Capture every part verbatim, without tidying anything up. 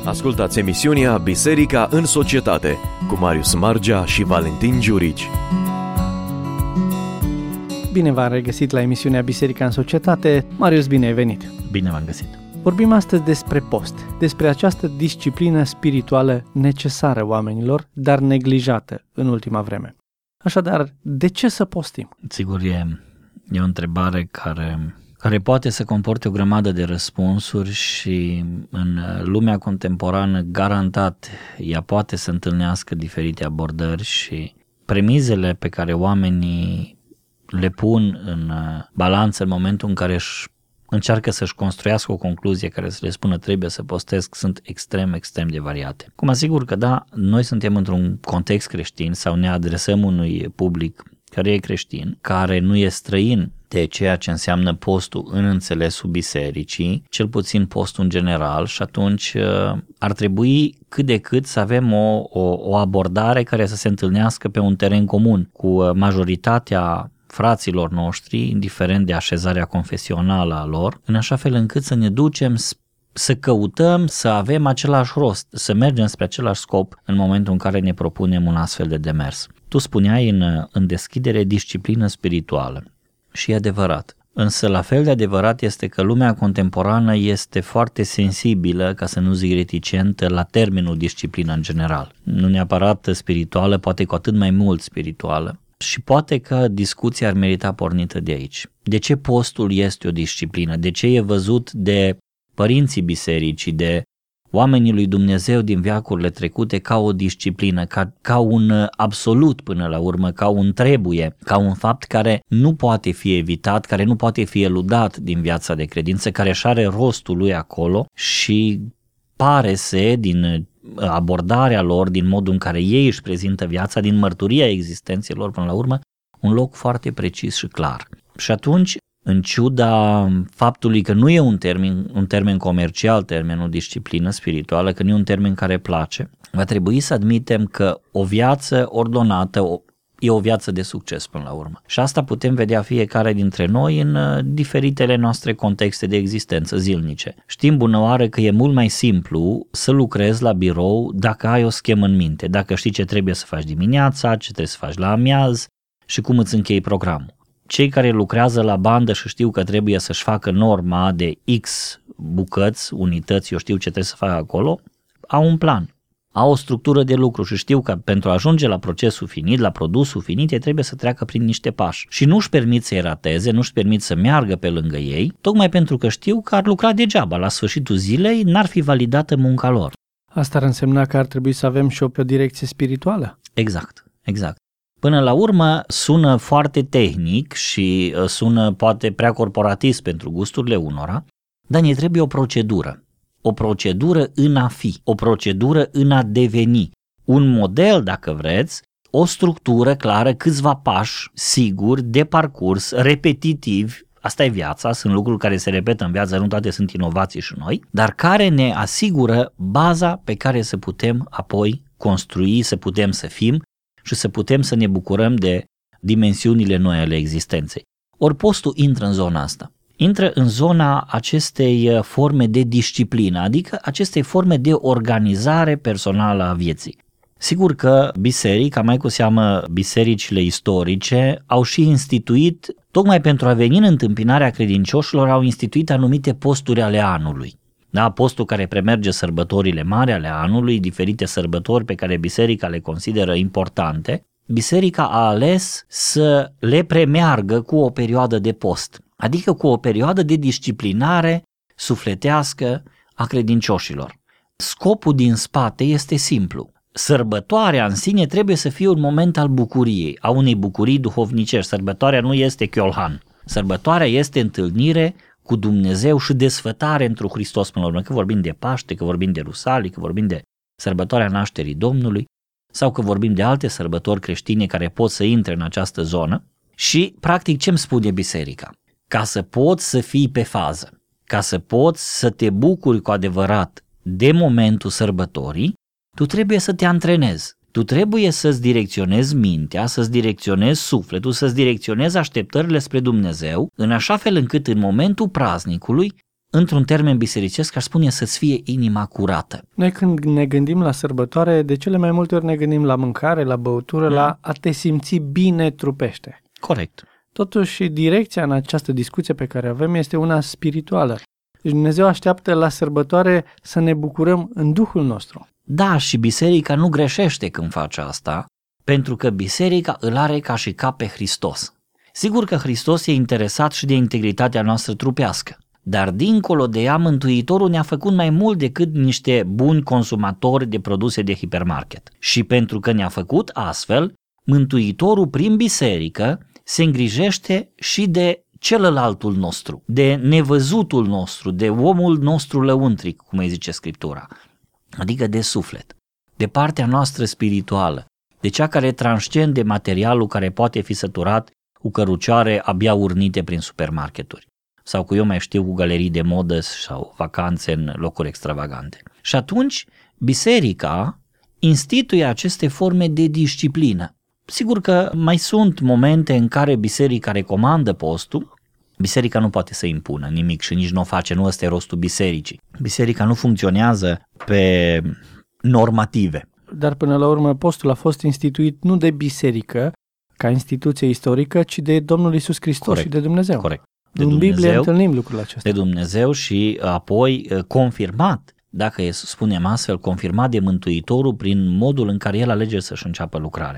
Ascultați emisiunea Biserica în Societate cu Marius Margea și Valentin Giurici. Bine v-am regăsit la emisiunea Biserica în Societate. Marius, bine ai venit! Bine v-am găsit! Vorbim astăzi despre post, despre această disciplină spirituală necesară oamenilor, dar neglijată în ultima vreme. Așadar, de ce să postim? Sigur, e, e o întrebare care, care poate să comporte o grămadă de răspunsuri și în lumea contemporană, garantat, ea poate să întâlnească diferite abordări și premizele pe care oamenii le pun în balanță în momentul în care își încearcă să-și construiască o concluzie care să le spună trebuie să postesc, sunt extrem, extrem de variate. Cum asigur că da, noi suntem într-un context creștin sau ne adresăm unui public care e creștin, care nu e străin de ceea ce înseamnă postul în înțelesul bisericii, cel puțin postul în general, și atunci ar trebui cât de cât să avem o, o, o abordare care să se întâlnească pe un teren comun cu majoritatea fraților noștri, indiferent de așezarea confesională a lor, în așa fel încât să ne ducem să căutăm să avem același rost, să mergem spre același scop în momentul în care ne propunem un astfel de demers. Tu spuneai în, în deschidere disciplină spirituală și e adevărat. Însă la fel de adevărat este că lumea contemporană este foarte sensibilă, ca să nu zic reticentă, la termenul disciplină în general. Nu neapărat spirituală, poate cu atât mai mult spirituală. Și poate că discuția ar merita pornită de aici. De ce postul este o disciplină? De ce e văzut de părinții bisericii, de oamenii lui Dumnezeu din veacurile trecute ca o disciplină, ca, ca un absolut până la urmă, ca un trebuie, ca un fapt care nu poate fi evitat, care nu poate fi eludat din viața de credință, care își are rostul lui acolo și pare-se din abordarea lor, din modul în care ei își prezintă viața, din mărturia existenței lor până la urmă, un loc foarte precis și clar. Și atunci, în ciuda faptului că nu e un termen, un termen comercial, termenul disciplină spirituală, că nu e un termen care place, va trebui să admitem că o viață ordonată o, e o viață de succes până la urmă. Și asta putem vedea fiecare dintre noi în diferitele noastre contexte de existență zilnice. Știm bună oară că e mult mai simplu să lucrezi la birou dacă ai o schemă în minte, dacă știi ce trebuie să faci dimineața, ce trebuie să faci la amiaz și cum îți închei programul. Cei care lucrează la bandă și știu că trebuie să-și facă norma de X bucăți, unități, eu știu ce trebuie să facă acolo, au un plan. Au o structură de lucru și știu că pentru a ajunge la procesul finit, la produsul finit, ei trebuie să treacă prin niște pași și nu-și permit să-i rateze, nu-și permit să meargă pe lângă ei, tocmai pentru că știu că ar lucra degeaba, la sfârșitul zilei n-ar fi validată munca lor. Asta ar însemna că ar trebui să avem și o pe o direcție spirituală? Exact, exact. Până la urmă sună foarte tehnic și sună poate prea corporatist pentru gusturile unora, dar ne trebuie o procedură. O procedură în a fi, o procedură în a deveni, un model, dacă vreți, o structură clară, câțiva pași siguri, de parcurs, repetitivi, asta e viața, sunt lucruri care se repetă în viață, nu toate sunt inovații și noi, dar care ne asigură baza pe care să putem apoi construi, să putem să fim și să putem să ne bucurăm de dimensiunile noi ale existenței. Ori postul intră în zona asta. Intră în zona acestei forme de disciplină, adică acestei forme de organizare personală a vieții. Sigur că biserica, mai cu seamă bisericile istorice, au și instituit, tocmai pentru a veni în întâmpinarea credincioșilor, au instituit anumite posturi ale anului. Da, postul care premerge sărbătorile mari ale anului, diferite sărbători pe care biserica le consideră importante, biserica a ales să le premeargă cu o perioadă de post, adică cu o perioadă de disciplinare sufletească a credincioșilor. Scopul din spate este simplu. Sărbătoarea în sine trebuie să fie un moment al bucuriei, a unei bucurii duhovnicești. Sărbătoarea nu este chiolhan. Sărbătoarea este întâlnire cu Dumnezeu și desfătare întru Hristos până la urmă, că vorbim de Paște, că vorbim de Rusalii, că vorbim de sărbătoarea nașterii Domnului sau că vorbim de alte sărbători creștine care pot să intre în această zonă. Și practic ce îmi spune biserica? Ca să poți să fii pe fază, ca să poți să te bucuri cu adevărat de momentul sărbătorii, tu trebuie să te antrenezi. Tu trebuie să-ți direcționezi mintea, să-ți direcționezi sufletul, să-ți direcționezi așteptările spre Dumnezeu, în așa fel încât în momentul praznicului într-un termen bisericesc, aș spune să-ți fie inima curată. Noi când ne gândim la sărbătoare, de cele mai multe ori ne gândim la mâncare, la băutură, Da. la a te simți bine trupește. Corect. Totuși, direcția în această discuție pe care avem este una spirituală. Deci Dumnezeu așteaptă la sărbătoare să ne bucurăm în Duhul nostru. Da, și biserica nu greșește când face asta, pentru că biserica îl are ca și cap pe Hristos. Sigur că Hristos e interesat și de integritatea noastră trupească, dar dincolo de ea, Mântuitorul ne-a făcut mai mult decât niște buni consumatori de produse de hipermarket. Și pentru că ne-a făcut astfel, Mântuitorul prin biserică se îngrijește și de celălaltul nostru, de nevăzutul nostru, de omul nostru lăuntric, cum îi zice Scriptura, adică de suflet, de partea noastră spirituală, de cea care transcende materialul care poate fi săturat cu cărucioare abia urnite prin supermarketuri sau cu eu mai știu cu galerii de modă sau vacanțe în locuri extravagante. Și atunci biserica instituie aceste forme de disciplină. Sigur că mai sunt momente în care biserica recomandă postul, biserica nu poate să impună nimic și nici nu o face, nu ăsta e rostul bisericii. Biserica nu funcționează pe normative. Dar până la urmă postul a fost instituit nu de biserică ca instituție istorică, ci de Domnul Iisus Hristos Corect. și de Dumnezeu. Corect. De În Dumnezeu, Biblie întâlnim lucrul acesta. de Dumnezeu și apoi confirmat, dacă e să spunem astfel, confirmat de Mântuitorul prin modul în care el alege să-și înceapă lucrarea.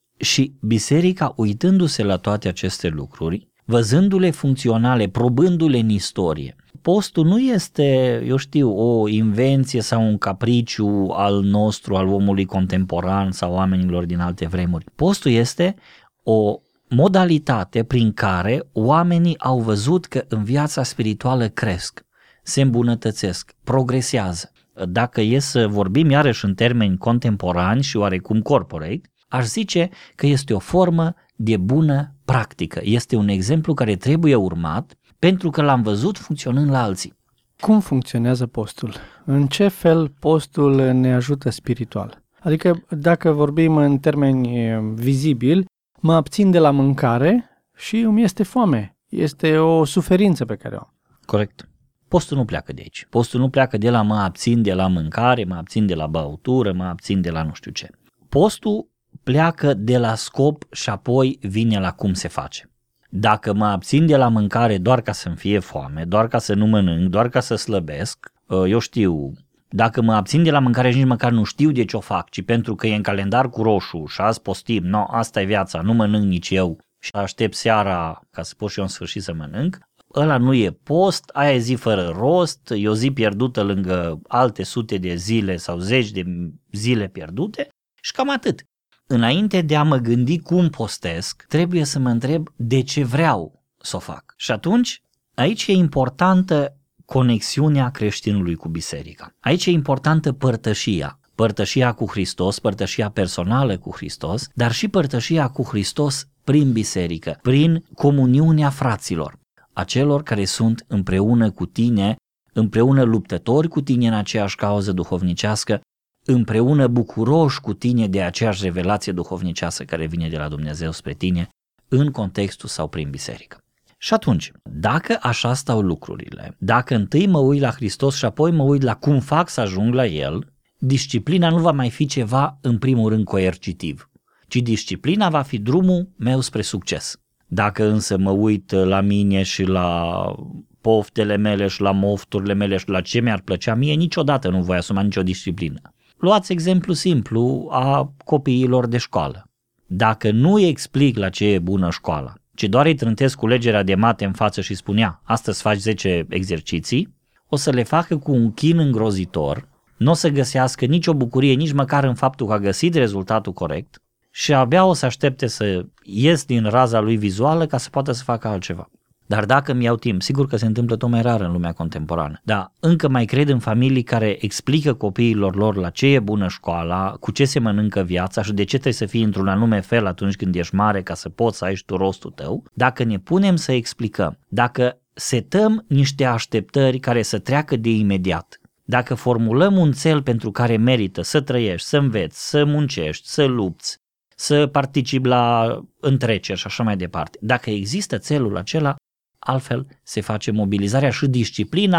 Și biserica, uitându-se la toate aceste lucruri, văzându-le funcționale, probându-le în istorie, postul nu este, eu știu, o invenție sau un capriciu al nostru, al omului contemporan sau oamenilor din alte vremuri. Postul este o modalitate prin care oamenii au văzut că în viața spirituală cresc, se îmbunătățesc, progresează. Dacă e să vorbim iarăși în termeni contemporani și oarecum corporate, aș zice că este o formă de bună practică. Este un exemplu care trebuie urmat pentru că l-am văzut funcționând la alții. Cum funcționează postul? În ce fel postul ne ajută spiritual? Adică, dacă vorbim în termeni vizibili, mă abțin de la mâncare și îmi este foame. Este o suferință pe care o am. Corect. Postul nu pleacă de aici. Postul nu pleacă de la mă abțin de la mâncare, mă abțin de la băutură, mă abțin de la nu știu ce. Postul pleacă de la scop și apoi vine la cum se face. Dacă mă abțin de la mâncare doar ca să-mi fie foame, doar ca să nu mănânc, doar ca să slăbesc, eu știu, dacă mă abțin de la mâncare și nici măcar nu știu de ce o fac, ci pentru că e în calendar cu roșu și azi postim, no, asta e viața, nu mănânc nici eu și aștept seara ca să pot și eu în sfârșit să mănânc, ăla nu e post, aia e zi fără rost, e o zi pierdută lângă alte sute de zile sau zeci de zile pierdute și cam atât. Înainte de a mă gândi cum postesc, trebuie să mă întreb de ce vreau să o fac. Și atunci, aici e importantă conexiunea creștinului cu biserica. Aici e importantă părtășia. Părtășia cu Hristos, părtășia personală cu Hristos, dar și părtășia cu Hristos prin biserică, prin comuniunea fraților, acelor care sunt împreună cu tine, împreună luptători cu tine în aceeași cauză duhovnicească, împreună bucuroși cu tine de aceeași revelație duhovnicească care vine de la Dumnezeu spre tine în contextul sau prin biserică. Și atunci, dacă așa stau lucrurile, dacă întâi mă uit la Hristos și apoi mă uit la cum fac să ajung la El, disciplina nu va mai fi ceva în primul rând coercitiv, ci disciplina va fi drumul meu spre succes. Dacă însă mă uit la mine și la poftele mele și la mofturile mele și la ce mi-ar plăcea mie, niciodată nu voi asuma nicio disciplină. Luați exemplu simplu a copiilor de școală. Dacă nu îi explic la ce e bună școala, ci doar îi trântesc culegerea de mate în față și spunea, astăzi faci zece exerciții, o să le facă cu un chin îngrozitor, nu o să găsească nicio bucurie, nici măcar în faptul că a găsit rezultatul corect și abia o să aștepte să ies din raza lui vizuală ca să poată să facă altceva. Dar dacă îmi iau timp, sigur că se întâmplă tot mai rar în lumea contemporană, dar încă mai cred în familii care explică copiilor lor la ce e bună școala, cu ce se mănâncă viața și de ce trebuie să fii într-un anume fel atunci când ești mare ca să poți să ai și tu rostul tău. Dacă ne punem să explicăm, dacă setăm niște așteptări care să treacă de imediat, dacă formulăm un cel pentru care merită să trăiești, să înveți, să muncești, să lupți, să participi la întreceri și așa mai departe, dacă există celul acela, altfel se face mobilizarea și disciplina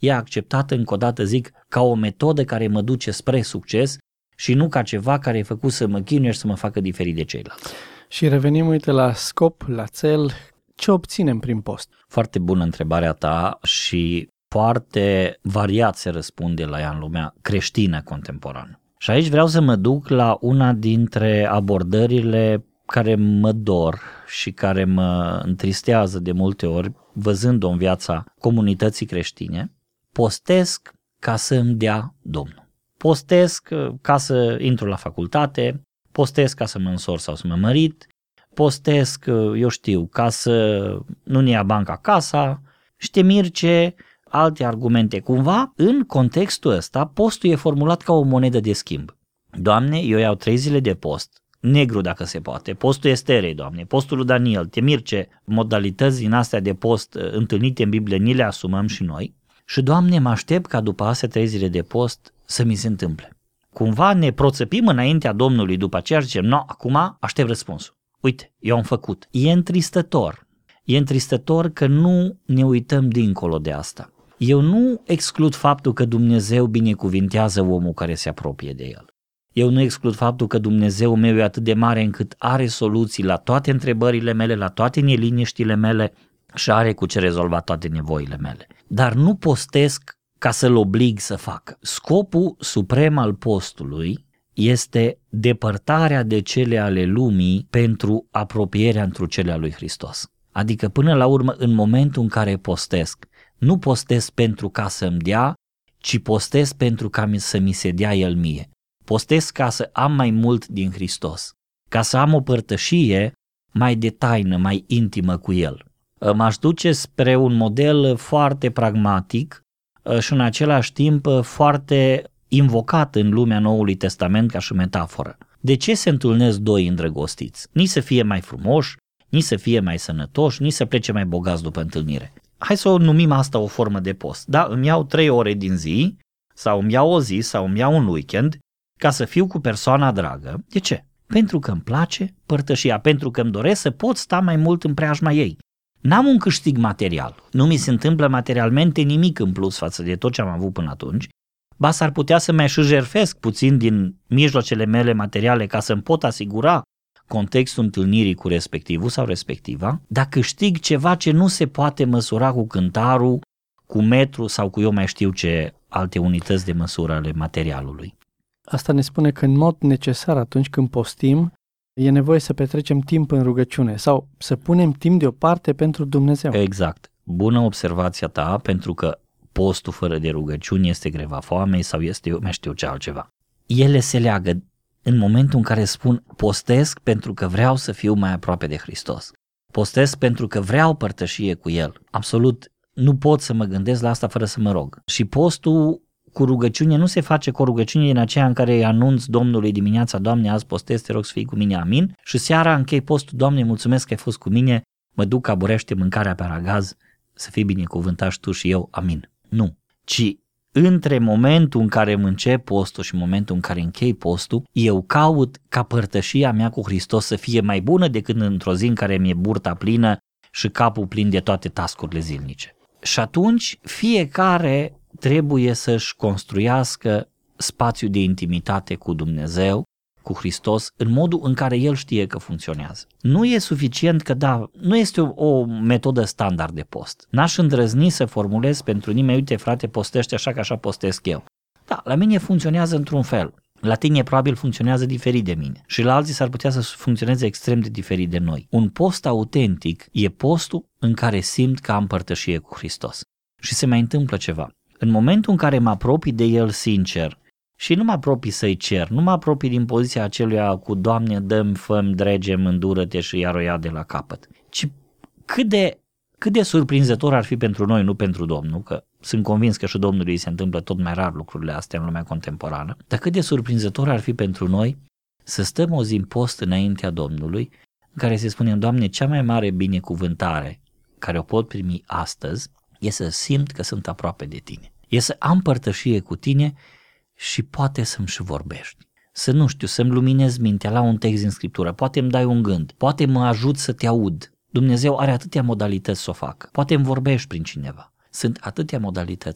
e acceptată, încă o dată zic, ca o metodă care mă duce spre succes și nu ca ceva care e făcut să mă chinuie și să mă facă diferit de ceilalți. Și revenim, uite, la scop, la cel, ce obținem prin post? Foarte bună întrebarea ta și foarte variat se răspunde la ea în lumea creștină contemporană. Și aici vreau să mă duc la una dintre abordările care mă dor și care mă întristează de multe ori, văzând-o în viața comunității creștine. Postesc ca să îmi dea Domnul. Postesc ca să intru la facultate, postesc ca să mă însor sau să mă mărit, postesc, eu știu, ca să nu-mi ia banca casa și te mir ce alte argumente. Cumva, în contextul ăsta, postul e formulat ca o monedă de schimb. Doamne, eu iau trei zile de post, negru dacă se poate, postul Esterei, Doamne, postul lui Daniel, te mir ce modalități din astea de post întâlnite în Biblie ni le asumăm și noi și, Doamne, mă aștept ca după astea trei zile de post să mi se întâmple. Cumva ne proțăpim înaintea Domnului după aceea și zicem, no, acum aștept răspunsul. Uite, eu am făcut. E întristător. E întristător că nu ne uităm dincolo de asta. Eu nu exclud faptul că Dumnezeu binecuvintează omul care se apropie de el. Eu nu exclud faptul că Dumnezeu meu e atât de mare încât are soluții la toate întrebările mele, la toate neliniștile mele și are cu ce rezolva toate nevoile mele. Dar nu postesc ca să-l oblig să facă. Scopul suprem al postului este depărtarea de cele ale lumii pentru apropierea întru cele a lui Hristos. Adică până la urmă, în momentul în care postesc, nu postez pentru ca să-mi dea, ci postez pentru ca să mi se dea El mie. Postez ca să am mai mult din Hristos, ca să am o părtășie mai de taină, mai intimă cu El. M-aș duce spre un model foarte pragmatic și în același timp foarte invocat în lumea Noului Testament ca și metaforă. De ce se întâlnesc doi îndrăgostiți? Nici să fie mai frumoși, nici să fie mai sănătoși, nici să plece mai bogați după întâlnire. Hai să o numim asta o formă de post. Da, îmi iau trei ore din zi, sau îmi iau o zi, sau îmi iau un weekend, ca să fiu cu persoana dragă. De ce? Pentru că îmi place părtășia, pentru că îmi doresc să pot sta mai mult în preajma ei. N-am un câștig material, nu mi se întâmplă materialmente nimic în plus față de tot ce am avut până atunci, ba s-ar putea să mai și jertfesc puțin din mijloacele mele materiale ca să-mi pot asigura contextul întâlnirii cu respectivul sau respectiva, dar câștig ceva ce nu se poate măsura cu cântarul, cu metru sau cu eu mai știu ce alte unități de măsură ale materialului. Asta ne spune că în mod necesar atunci când postim, e nevoie să petrecem timp în rugăciune sau să punem timp deoparte pentru Dumnezeu. Exact. Bună observația ta, pentru că postul fără de rugăciuni este greva foamei sau este eu mai știu ce altceva. Ele se leagă în momentul în care spun postesc pentru că vreau să fiu mai aproape de Hristos. Postesc pentru că vreau părtășie cu El. Absolut nu pot să mă gândesc la asta fără să mă rog. Și postul cu rugăciune nu se face cu o rugăciune din aceea în care îi anunț Domnului dimineața, Doamne, azi postez, te rog să fii cu mine, amin. Și seara închei postul, Doamne, mulțumesc că ai fost cu mine, mă duc, aburește mâncarea pe aragaz, să fii binecuvântat și tu și eu, amin. Nu, ci între momentul în care îmi încep postul și momentul în care închei postul, eu caut ca părtășia mea cu Hristos să fie mai bună decât într-o zi în care mi-e burta plină și capul plin de toate tascurile zilnice. Și atunci fiecare trebuie să-și construiască spațiu de intimitate cu Dumnezeu, cu Hristos, în modul în care El știe că funcționează. Nu e suficient că, da, nu este o, o metodă standard de post. N-aș îndrăzni să formulez pentru nimeni, uite frate, postește așa că așa postesc eu. Da, la mine funcționează într-un fel. La tine probabil funcționează diferit de mine și la alții s-ar putea să funcționeze extrem de diferit de noi. Un post autentic e postul în care simt că am părtășie cu Hristos. Și se mai întâmplă ceva. În momentul în care mă apropii de El sincer și nu mă apropii să-i cer, nu mă apropii din poziția aceluia cu Doamne, dă-mi, fă-mi, drege-mi, îndură-te și iar o ia de la capăt, ci cât de, cât de surprinzător ar fi pentru noi, nu pentru Domnul, că sunt convins că și Domnului se întâmplă tot mai rar lucrurile astea în lumea contemporană, dar cât de surprinzător ar fi pentru noi să stăm o zi în post înaintea Domnului, în care să spunem, Doamne, cea mai mare binecuvântare care o pot primi astăzi e să simt că sunt aproape de Tine. E să am părtășie cu Tine și poate să-mi și vorbești. Să nu știu, să-mi luminez mintea la un text din Scriptură, poate îmi dai un gând, poate mă ajut să te aud. Dumnezeu are atâtea modalități să o facă, poate îmi vorbești prin cineva. Sunt atâtea modalități.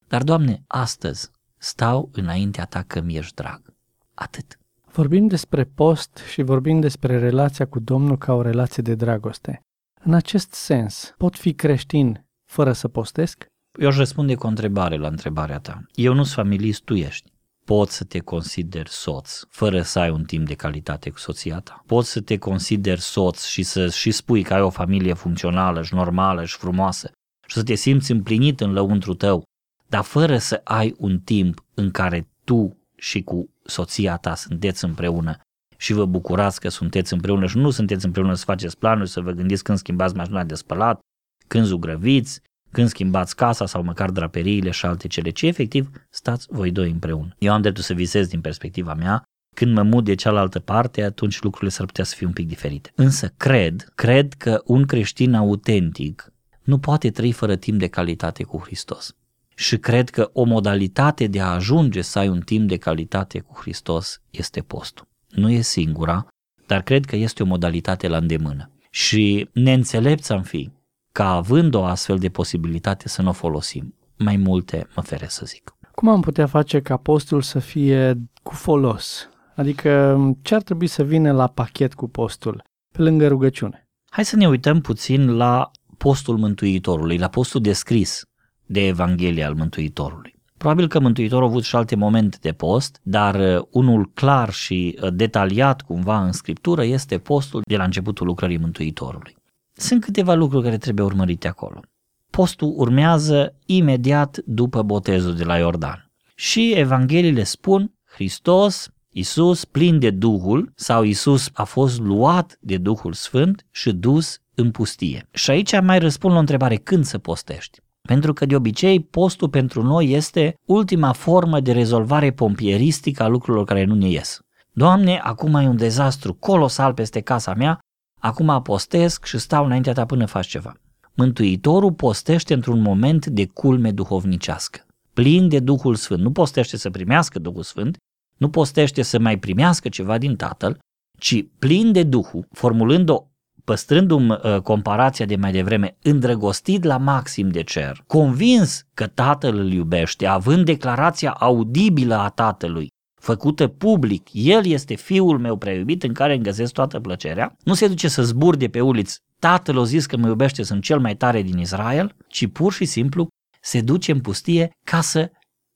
dar, Doamne, astăzi stau înaintea Ta că mi ești drag. Atât. Vorbim despre post și vorbim despre relația cu Domnul ca o relație de dragoste. În acest sens, pot fi creștin fără să postesc? Eu aș răspunde cu o întrebare la întrebarea ta. Eu nu sunt familist, tu ești. Poți să te consideri soț fără să ai un timp de calitate cu soția ta. Poți să te consideri soț și să și spui că ai o familie funcțională și normală și frumoasă și să te simți împlinit în lăuntru tău, dar fără să ai un timp în care tu și cu soția ta sunteți împreună și vă bucurați că sunteți împreună și nu sunteți împreună să faceți planuri, să vă gândiți când schimbați mașina de spălat, când zugrăviți, când schimbați casa sau măcar draperiile și alte cele, ci efectiv stați voi doi împreună. Eu am dreptul să visez din perspectiva mea, când mă mut de cealaltă parte, atunci lucrurile s-ar putea să fie un pic diferite. Însă cred, cred că un creștin autentic nu poate trăi fără timp de calitate cu Hristos. Și cred că o modalitate de a ajunge să ai un timp de calitate cu Hristos este postul. Nu e singura, dar cred că este o modalitate la îndemână. Și neînțelepți am fi ca având o astfel de posibilitate să nu o folosim. Mai multe mă feresc să zic. Cum am putea face ca postul să fie cu folos? Adică ce ar trebui să vină la pachet cu postul, pe lângă rugăciune? Hai să ne uităm puțin la postul Mântuitorului, la postul descris de Evanghelia al Mântuitorului. Probabil că Mântuitorul a avut și alte momente de post, dar unul clar și detaliat cumva în Scriptură este postul de la începutul lucrării Mântuitorului. Sunt câteva lucruri care trebuie urmărite acolo. Postul urmează imediat după botezul de la Iordan. Și Evangheliile spun, Hristos, Iisus, plin de Duhul, sau Iisus a fost luat de Duhul Sfânt și dus în pustie. Și aici mai răspund la o întrebare, când să postești? Pentru că de obicei postul pentru noi este ultima formă de rezolvare pompieristică a lucrurilor care nu ne ies. Doamne, acum e un dezastru colosal peste casa mea, acum postesc și stau înaintea ta până faci ceva. Mântuitorul postește într-un moment de culme duhovnicească, plin de Duhul Sfânt. Nu postește să primească Duhul Sfânt, nu postește să mai primească ceva din Tatăl, ci plin de Duhul, formulând-o, păstrându-mi uh, comparația de mai devreme, îndrăgostit la maxim de cer, convins că Tatăl îl iubește, având declarația audibilă a Tatălui, făcută public, El este Fiul meu prea iubit în care îmi găsesc toată plăcerea, nu se duce să zburde pe uliți, Tatăl a zis că mă iubește, sunt cel mai tare din Israel, ci pur și simplu se duce în pustie ca să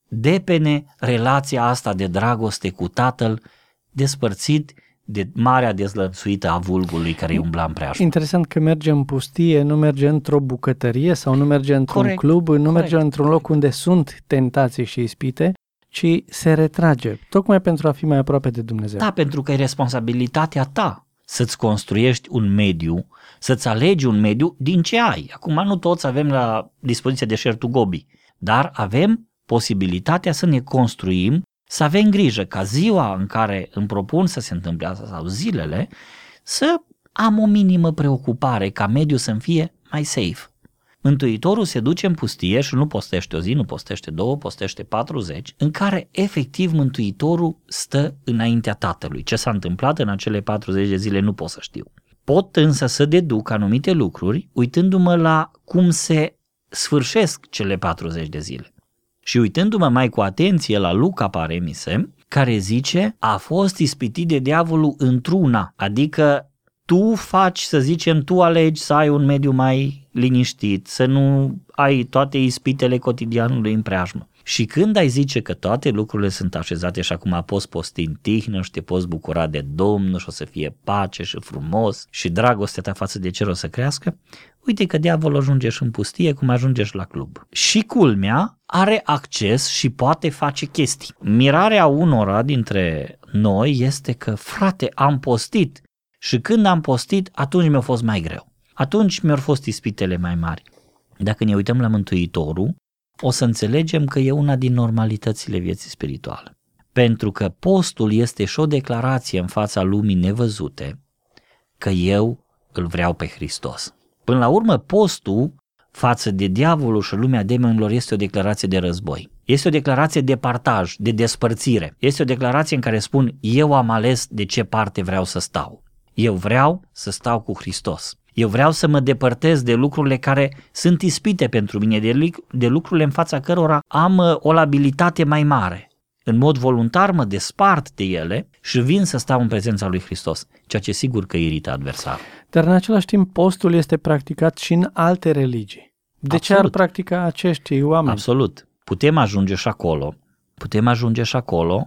depene relația asta de dragoste cu Tatăl, despărțit de marea dezlănțuită a vulgului care îi umbla în preajmă. Interesant că merge în pustie, nu merge într-o bucătărie sau nu merge într-un corect, club, nu corect, merge într-un loc unde sunt tentații și ispite, ci se retrage, tocmai pentru a fi mai aproape de Dumnezeu. Da, pentru că e responsabilitatea ta să-ți construiești un mediu, să-ți alegi un mediu din ce ai. Acum nu toți avem la dispoziție deșertul Gobi, dar avem posibilitatea să ne construim, să avem grijă ca ziua în care îmi propun să se întâmple asta sau zilele, să am o minimă preocupare ca mediul să-mi fie mai safe. Mântuitorul se duce în pustie și nu postește o zi, nu postește două, postește patruzeci, în care efectiv Mântuitorul stă înaintea Tatălui. Ce s-a întâmplat în acele patruzeci de zile nu pot să știu. Pot însă să deduc anumite lucruri uitându-mă la cum se sfârșesc cele patruzeci de zile. Și uitându-mă mai cu atenție la Luca Paremise, care zice, a fost ispitit de diavolul într-una, adică tu faci, să zicem, tu alegi să ai un mediu mai liniștit, să nu ai toate ispitele cotidianului în preajmă. Și când ai zice că toate lucrurile sunt așezate și acum poți posti în tihnă și te poți bucura de Domnul și o să fie pace și frumos și dragostea ta față de cer o să crească, uite că diavolul ajunge și în pustie cum ajunge și la club. Și culmea are acces și poate face chestii. Mirarea unora dintre noi este că, frate, am postit și când am postit, atunci mi-a fost mai greu. Atunci mi-au fost ispitele mai mari. Dacă ne uităm la Mântuitorul, o să înțelegem că e una din normalitățile vieții spirituale. Pentru că postul este și o declarație în fața lumii nevăzute că eu îl vreau pe Hristos. Până la urmă, postul față de diavolul și lumea demonilor este o declarație de război. Este o declarație de partaj, de despărțire. Este o declarație în care spun, eu am ales de ce parte vreau să stau. Eu vreau să stau cu Hristos. Eu vreau să mă depărtez de lucrurile care sunt ispite pentru mine, de, de lucrurile în fața cărora am o labilitate mai mare. În mod voluntar mă despart de ele și vin să stau în prezența lui Hristos, ceea ce sigur că irită adversarul. Dar în același timp postul este practicat și în alte religii. De Absolut. ce ar practica acești oameni? Absolut. Putem ajunge și acolo. Putem ajunge și acolo.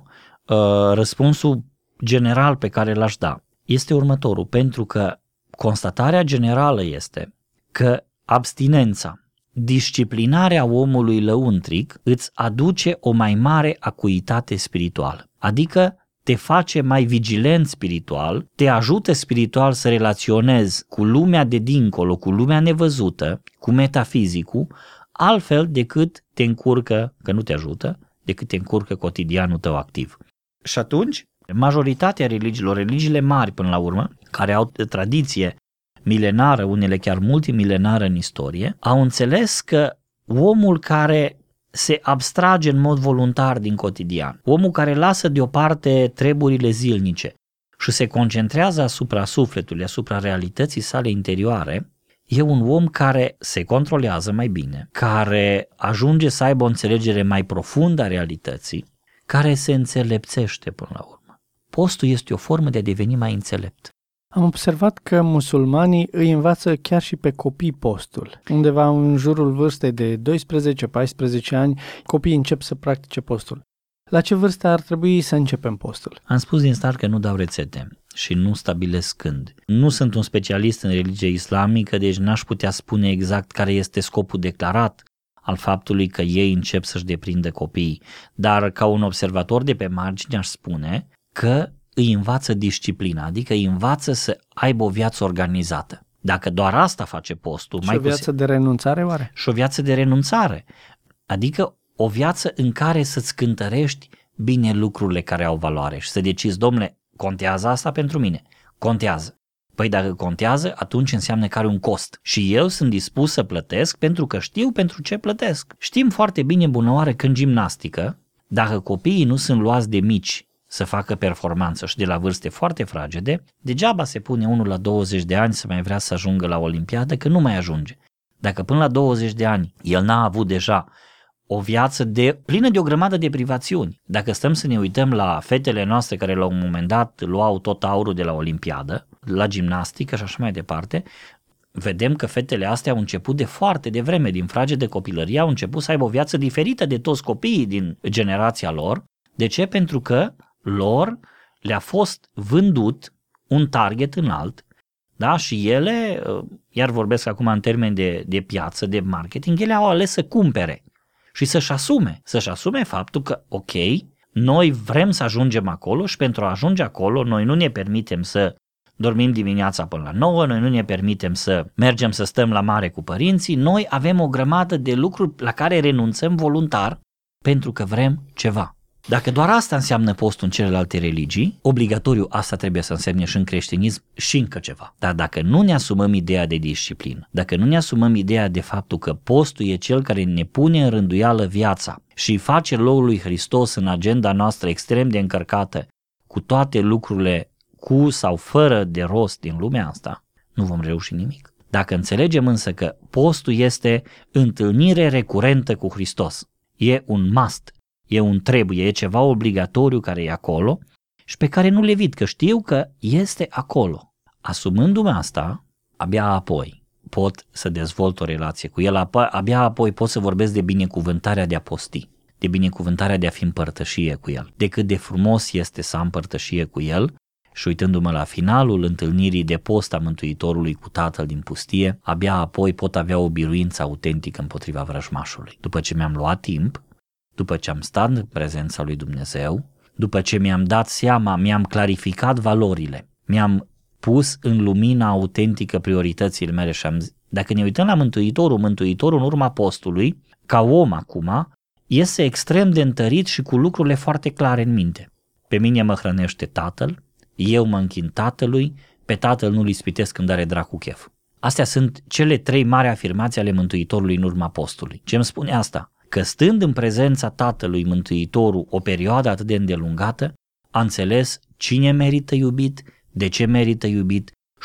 Răspunsul general pe care l-aș da este următorul, pentru că constatarea generală este că abstinența, disciplinarea omului lăuntric îți aduce o mai mare acuitate spirituală, adică te face mai vigilent spiritual, te ajută spiritual să relaționezi cu lumea de dincolo, cu lumea nevăzută, cu metafizicul, altfel decât te încurcă, că nu te ajută, decât te încurcă cotidianul tău activ. Și atunci, majoritatea religiilor, religiile mari până la urmă, care au tradiție milenară, unele chiar multimilenară în istorie, au înțeles că omul care se abstrage în mod voluntar din cotidian, omul care lasă deoparte treburile zilnice și se concentrează asupra sufletului, asupra realității sale interioare, e un om care se controlează mai bine, care ajunge să aibă o înțelegere mai profundă a realității, care se înțelepțește până la urmă. Postul este o formă de a deveni mai înțelept. Am observat că musulmanii îi învață chiar și pe copii postul. Undeva în jurul vârstei de doisprezece paisprezece ani, copiii încep să practice postul. La ce vârstă ar trebui să începem postul? Am spus din start că nu dau rețete și nu stabilesc când. Nu sunt un specialist în religie islamică, deci n-aș putea spune exact care este scopul declarat al faptului că ei încep să-și deprindă copiii, dar ca un observator de pe margine aș spune că îi învață disciplina, adică îi învață să aibă o viață organizată. Dacă doar asta face postul... Și mai o viață de renunțare, oare? Și o viață de renunțare, adică o viață în care să-ți cântărești bine lucrurile care au valoare și să decizi, domnule, contează asta pentru mine? Contează. Păi dacă contează, atunci înseamnă că are un cost și eu sunt dispus să plătesc pentru că știu pentru ce plătesc. Știm foarte bine bunăoară că în gimnastică, dacă copiii nu sunt luați de mici să facă performanță și de la vârste foarte fragede, degeaba se pune unul la douăzeci de ani să mai vrea să ajungă la Olimpiadă, că nu mai ajunge. Dacă până la douăzeci de ani el n-a avut deja o viață de, plină de o grămadă de privațiuni, dacă stăm să ne uităm la fetele noastre care la un moment dat luau tot aurul de la Olimpiadă, la gimnastică și așa mai departe, vedem că fetele astea au început de foarte devreme, din fragede copilărie, au început să aibă o viață diferită de toți copiii din generația lor. De ce? Pentru că lor le-a fost vândut un target înalt, da? Și ele, iar vorbesc acum în termeni de, de piață, de marketing, ele au ales să cumpere și să-și asume, să-și asume faptul că, ok, noi vrem să ajungem acolo și pentru a ajunge acolo, noi nu ne permitem să dormim dimineața până la nouă, noi nu ne permitem să mergem să stăm la mare cu părinții, noi avem o grămadă de lucruri la care renunțăm voluntar pentru că vrem ceva. Dacă doar asta înseamnă postul în celelalte religii, obligatoriu asta trebuie să însemne și în creștinism și încă ceva. Dar dacă nu ne asumăm ideea de disciplină, dacă nu ne asumăm ideea de faptul că postul e cel care ne pune în rânduială viața și face locul lui Hristos în agenda noastră extrem de încărcată cu toate lucrurile cu sau fără de rost din lumea asta, nu vom reuși nimic. Dacă înțelegem însă că postul este întâlnire recurentă cu Hristos, e un must, e un trebuie, e ceva obligatoriu care e acolo și pe care nu-l evit, că știu că este acolo. Asumându-mă asta, abia apoi pot să dezvolt o relație cu el, abia apoi pot să vorbesc de binecuvântarea de a posti, de binecuvântarea de a fi în părtășie cu el, de cât de frumos este să am părtășie cu el. Și uitându-mă la finalul întâlnirii de post a Mântuitorului cu Tatăl din pustie, abia apoi pot avea o biruință autentică împotriva vrăjmașului. După ce mi-am luat timp, după ce am stat în prezența lui Dumnezeu, după ce mi-am dat seama, mi-am clarificat valorile, mi-am pus în lumina autentică prioritățile mele și am zis, dacă ne uităm la Mântuitorul, Mântuitorul în urma postului, ca om acum, iese extrem de întărit și cu lucrurile foarte clare în minte. Pe mine mă hrănește Tatăl, eu mă închin Tatălui, pe Tatăl nu-l ispitesc când are dracu chef. Astea sunt cele trei mari afirmații ale Mântuitorului în urma postului. Ce îmi spune asta? Că stând în prezența Tatălui Mântuitorul o perioadă atât de îndelungată, a înțeles cine merită iubit, de ce merită iubit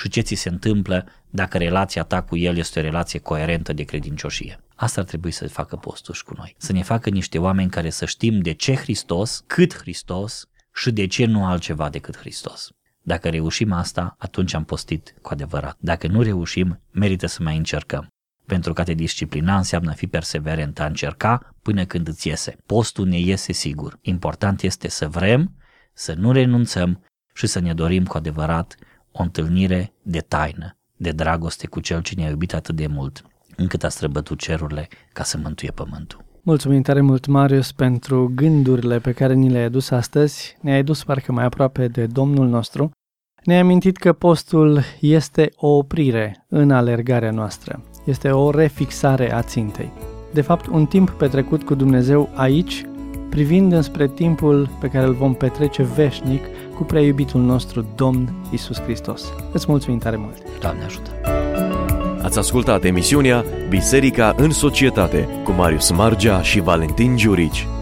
și ce ți se întâmplă dacă relația ta cu El este o relație coerentă de credincioșie. Asta ar trebui să facă postul și cu noi. Să ne facă niște oameni care să știm de ce Hristos, cât Hristos și de ce nu altceva decât Hristos. Dacă reușim asta, atunci am postit cu adevărat. Dacă nu reușim, merită să mai încercăm. Pentru că a te disciplina înseamnă a fi perseverent, a încerca până când îți iese. Postul ne iese sigur. Important este să vrem, să nu renunțăm și să ne dorim cu adevărat o întâlnire de taină, de dragoste cu Cel ce ne-a iubit atât de mult, încât a străbătut cerurile ca să mântuie pământul. Mulțumim tare mult, Marius, pentru gândurile pe care ni le-ai adus astăzi. Ne-ai dus parcă mai aproape de Domnul nostru. Ne-ai amintit că postul este o oprire în alergarea noastră. Este o refixare a țintei. De fapt, un timp petrecut cu Dumnezeu aici, privind înspre timpul pe care îl vom petrece veșnic cu prea iubitul nostru Domn Iisus Hristos. Îți mulțumim tare mult! Doamne ajută! Ați ascultat emisiunea Biserica în Societate cu Marius Margea și Valentin Giurici.